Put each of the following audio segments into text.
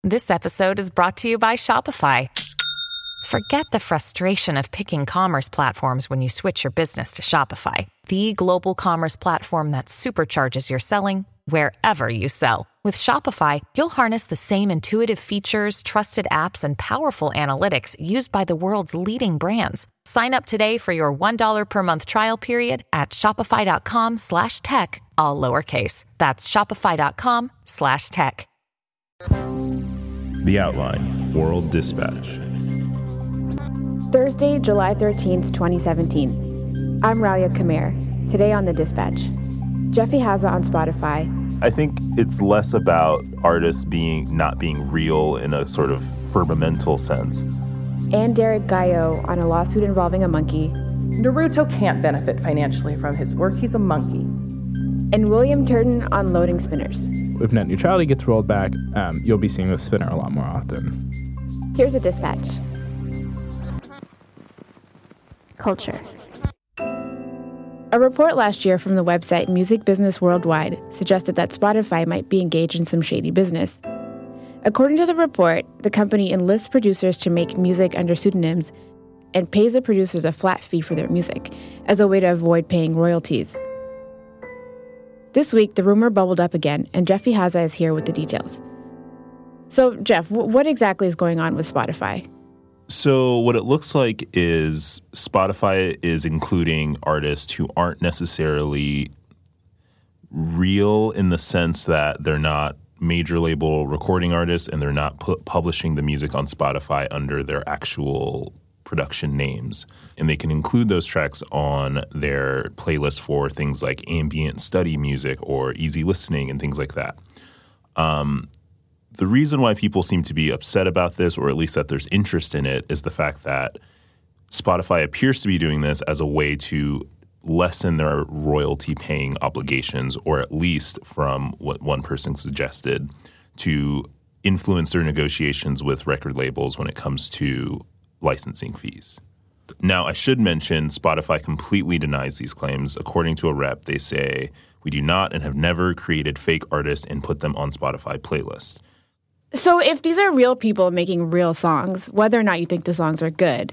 This episode is brought to you by Shopify. Forget the frustration of picking commerce platforms when you switch your business to Shopify, the global commerce platform that supercharges your selling wherever you sell. With Shopify, you'll harness the same intuitive features, trusted apps, and powerful analytics used by the world's leading brands. Sign up today for your $1 per month trial period at shopify.com/tech, all lowercase. That's shopify.com/tech. The Outline, World Dispatch. Thursday, July 13th, 2017. I'm Ralia Kamer. Today on The Dispatch. Jeffy Hazza on Spotify. I think it's less about artists not being real in a sort of firmamental sense. And Derek Gaio on a lawsuit involving a monkey. Naruto can't benefit financially from his work. He's a monkey. And William Turton on loading spinners. If net neutrality gets rolled back, you'll be seeing the spinner a lot more often. Here's a dispatch. Culture. A report last year from the website Music Business Worldwide suggested that Spotify might be engaged in some shady business. According to the report, the company enlists producers to make music under pseudonyms and pays the producers a flat fee for their music as a way to avoid paying royalties. This week, the rumor bubbled up again, and Jeffy Hazza is here with the details. So, Jeff, what exactly is going on with Spotify? So what it looks like is Spotify is including artists who aren't necessarily real in the sense that they're not major label recording artists and they're not publishing the music on Spotify under their actual production names. And they can include those tracks on their playlist for things like ambient study music or easy listening and things like that. The reason why people seem to be upset about this, or at least that there's interest in it, is the fact that Spotify appears to be doing this as a way to lessen their royalty-paying obligations, or at least, from what one person suggested, to influence their negotiations with record labels when it comes to licensing fees. Now, I should mention Spotify completely denies these claims. According to a rep, they say, "We do not and have never created fake artists and put them on Spotify playlists." So if these are real people making real songs, whether or not you think the songs are good,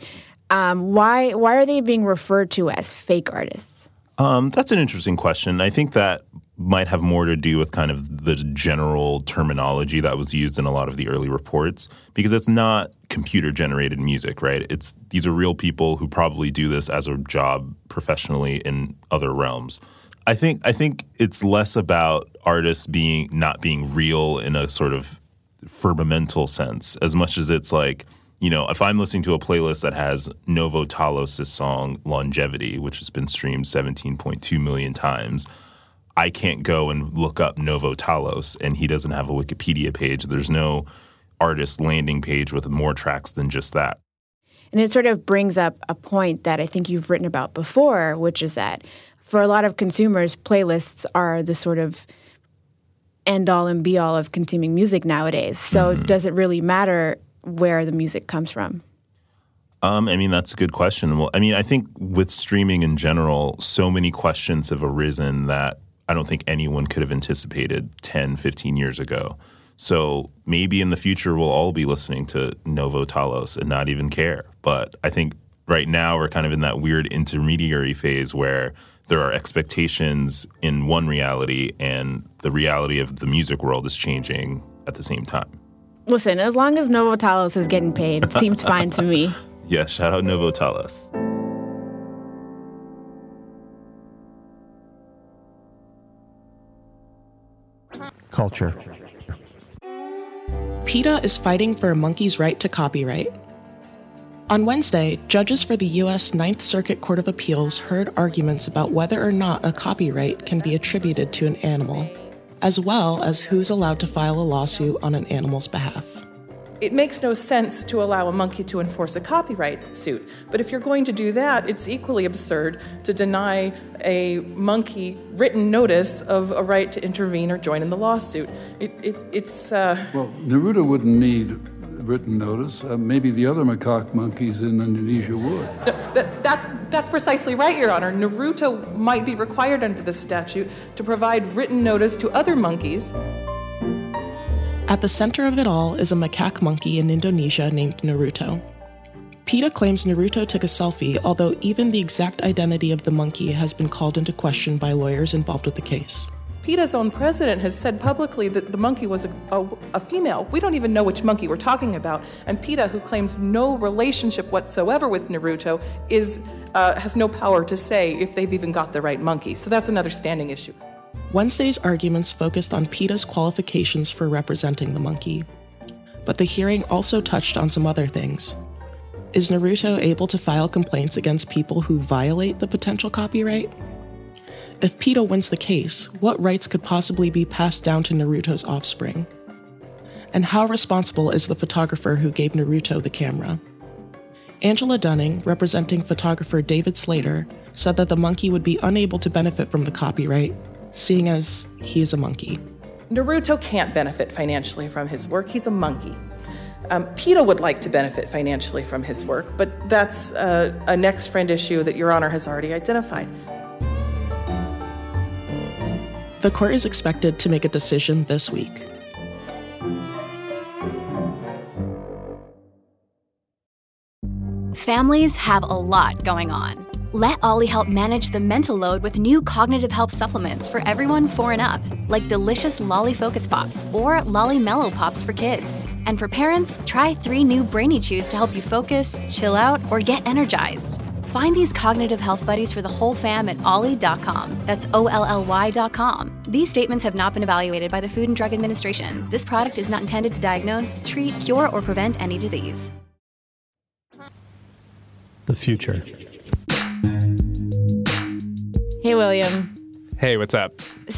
why are they being referred to as fake artists? That's an interesting question. I think that might have more to do with kind of the general terminology that was used in a lot of the early reports, because it's not computer-generated music, right? These are real people who probably do this as a job professionally in other realms. I think it's less about artists not being real in a sort of firmamental sense, as much as it's like, you know, if I'm listening to a playlist that has Novo Talos' song Longevity, which has been streamed 17.2 million times, I can't go and look up Novo Talos, and he doesn't have a Wikipedia page. There's no artist landing page with more tracks than just that. And it sort of brings up a point that I think you've written about before, which is that for a lot of consumers, playlists are the sort of end-all and be-all of consuming music nowadays. So does it really matter where the music comes from? I mean, that's a good question. Well, I mean, I think with streaming in general, so many questions have arisen that I don't think anyone could have anticipated 10, 15 years ago. So maybe in the future we'll all be listening to Novo Talos and not even care. But I think right now we're kind of in that weird intermediary phase where there are expectations in one reality and the reality of the music world is changing at the same time. Listen, as long as Novo Talos is getting paid, it seems fine to me. Yeah, shout out Novo Talos. Culture. PETA is fighting for a monkey's right to copyright. On Wednesday, judges for the U.S. Ninth Circuit Court of Appeals heard arguments about whether or not a copyright can be attributed to an animal, as well as who's allowed to file a lawsuit on an animal's behalf. It makes no sense to allow a monkey to enforce a copyright suit. But if you're going to do that, it's equally absurd to deny a monkey written notice of a right to intervene or join in the lawsuit. Well, Naruto wouldn't need written notice. Maybe the other macaque monkeys in Indonesia would. That's precisely right, Your Honor. Naruto might be required under the statute to provide written notice to other monkeys. At the center of it all is a macaque monkey in Indonesia named Naruto. PETA claims Naruto took a selfie, although even the exact identity of the monkey has been called into question by lawyers involved with the case. PETA's own president has said publicly that the monkey was a female. We don't even know which monkey we're talking about. And PETA, who claims no relationship whatsoever with Naruto, has no power to say if they've even got the right monkey. So that's another standing issue. Wednesday's arguments focused on PETA's qualifications for representing the monkey. But the hearing also touched on some other things. Is Naruto able to file complaints against people who violate the potential copyright? If PETA wins the case, what rights could possibly be passed down to Naruto's offspring? And how responsible is the photographer who gave Naruto the camera? Angela Dunning, representing photographer David Slater, said that the monkey would be unable to benefit from the copyright, seeing as he is a monkey. Naruto can't benefit financially from his work. He's a monkey. PETA would like to benefit financially from his work, but that's a next friend issue that Your Honor has already identified. The court is expected to make a decision this week. Families have a lot going on. Let Ollie help manage the mental load with new cognitive help supplements for everyone 4 and up, like delicious Lolly Focus Pops or Lolly Mellow Pops for kids. And for parents, try 3 new Brainy Chews to help you focus, chill out, or get energized. Find these cognitive health buddies for the whole fam at ollie.com. That's OLLY.com. These statements have not been evaluated by the Food and Drug Administration. This product is not intended to diagnose, treat, cure, or prevent any disease. The future. Hey, William. Hey, what's up?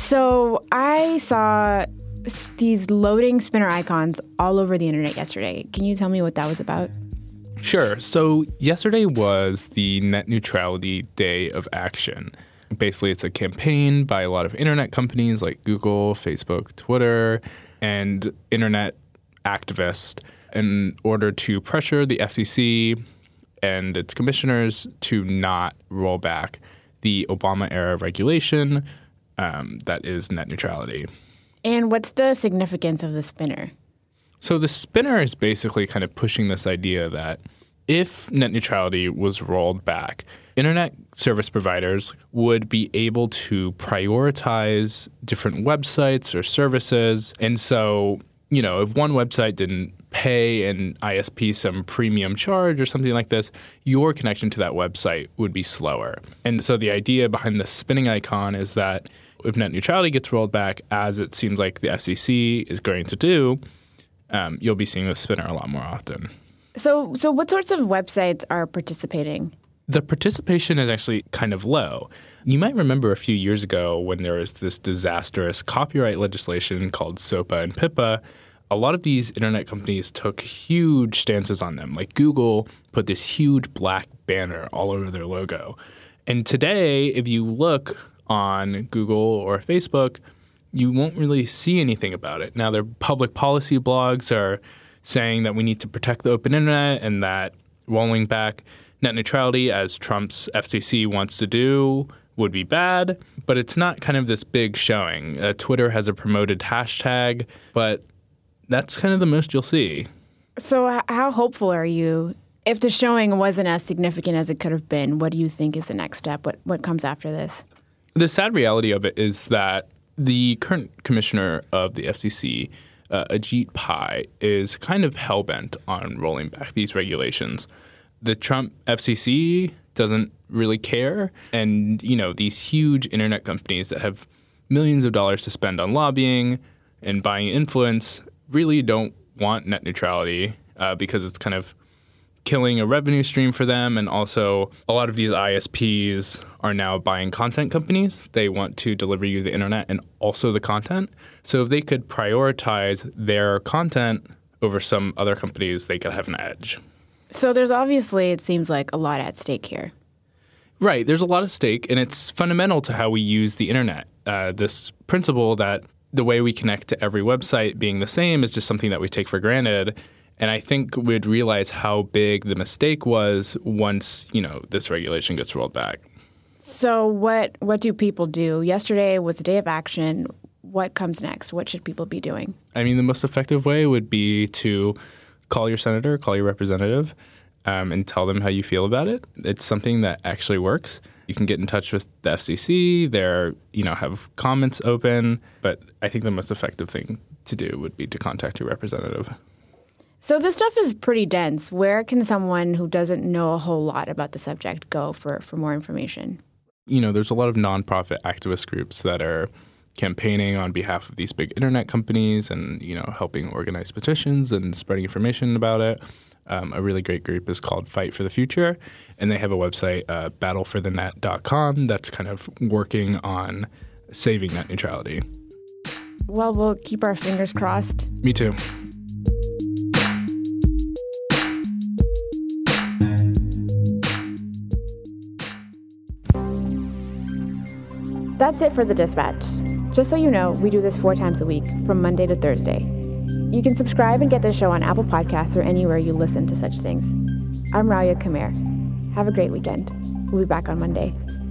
So I saw these loading spinner icons all over the internet yesterday. Can you tell me what that was about? Sure. So yesterday was the Net Neutrality Day of Action. Basically, it's a campaign by a lot of internet companies like Google, Facebook, Twitter, and internet activists in order to pressure the FCC and its commissioners to not roll back the Obama-era regulation that is net neutrality. And what's the significance of the spinner? So the spinner is basically kind of pushing this idea that if net neutrality was rolled back, internet service providers would be able to prioritize different websites or services. And so, you know, if one website didn't pay an ISP some premium charge or something like this, your connection to that website would be slower. And so the idea behind the spinning icon is that if net neutrality gets rolled back, as it seems like the FCC is going to do, you'll be seeing the spinner a lot more often. So what sorts of websites are participating? The participation is actually kind of low. You might remember a few years ago when there was this disastrous copyright legislation called SOPA and PIPA. A lot of these internet companies took huge stances on them. Like Google put this huge black banner all over their logo. And today, if you look on Google or Facebook, you won't really see anything about it. Now, their public policy blogs are saying that we need to protect the open internet and that rolling back net neutrality, as Trump's FCC wants to do, would be bad. But it's not kind of this big showing. Twitter has a promoted hashtag, but that's kind of the most you'll see. So how hopeful are you? If the showing wasn't as significant as it could have been, what do you think is the next step? What comes after this? The sad reality of it is that the current commissioner of the FCC, Ajit Pai, is kind of hell-bent on rolling back these regulations. The Trump FCC doesn't really care. And, you know, these huge internet companies that have millions of dollars to spend on lobbying and buying influence really don't want net neutrality because it's kind of killing a revenue stream for them. And also a lot of these ISPs are now buying content companies. They want to deliver you the internet and also the content. So if they could prioritize their content over some other companies, they could have an edge. So there's obviously, it seems like, a lot at stake here. Right. There's a lot at stake, and it's fundamental to how we use the internet. This principle that the way we connect to every website being the same is just something that we take for granted. And I think we'd realize how big the mistake was once, you know, this regulation gets rolled back. So what do people do? Yesterday was the day of action. what comes next? What should people be doing? I mean, the most effective way would be to call your senator, call your representative, and tell them how you feel about it. It's something that actually works. You can get in touch with the FCC. They're, have comments open. But I think the most effective thing to do would be to contact your representative. So this stuff is pretty dense. Where can someone who doesn't know a whole lot about the subject go for more information? There's a lot of nonprofit activist groups that are campaigning on behalf of these big internet companies and, helping organize petitions and spreading information about it. A really great group is called Fight for the Future, and they have a website, battleforthenet.com, that's kind of working on saving net neutrality. Well, we'll keep our fingers crossed. Me too. That's it for The Dispatch. Just so you know, we do this 4 times a week, from Monday to Thursday. You can subscribe and get this show on Apple Podcasts or anywhere you listen to such things. I'm Rauya Khmer. Have a great weekend. We'll be back on Monday.